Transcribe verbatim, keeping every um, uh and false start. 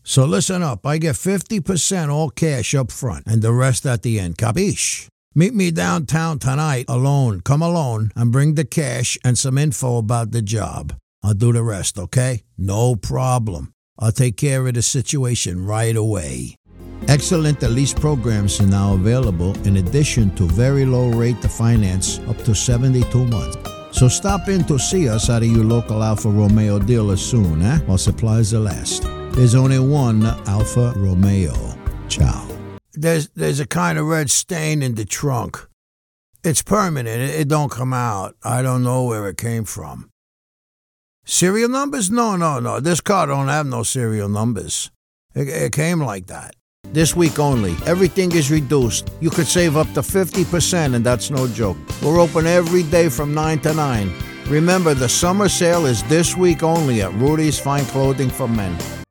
So listen up, I get fifty percent all cash up front and the rest at the end, capiche? Meet me downtown tonight alone, come alone, and bring the cash and some info about the job. I'll do the rest, okay? No problem. I'll take care of the situation right away. Excellent lease programs are now available in addition to very low rate to finance up to seventy-two months. So stop in to see us at your local Alfa Romeo dealer soon, eh? While supplies are last. There's only one Alfa Romeo. Ciao. There's there's a kind of red stain in the trunk. It's permanent. It, it don't come out. I don't know where it came from. Serial numbers? No, no, no. This car don't have no serial numbers. It, it came like that. This week only, everything is reduced. You could save up to fifty percent, and that's no joke. We're open every day from nine to nine. Remember, the summer sale is this week only at Rudy's Fine Clothing for Men.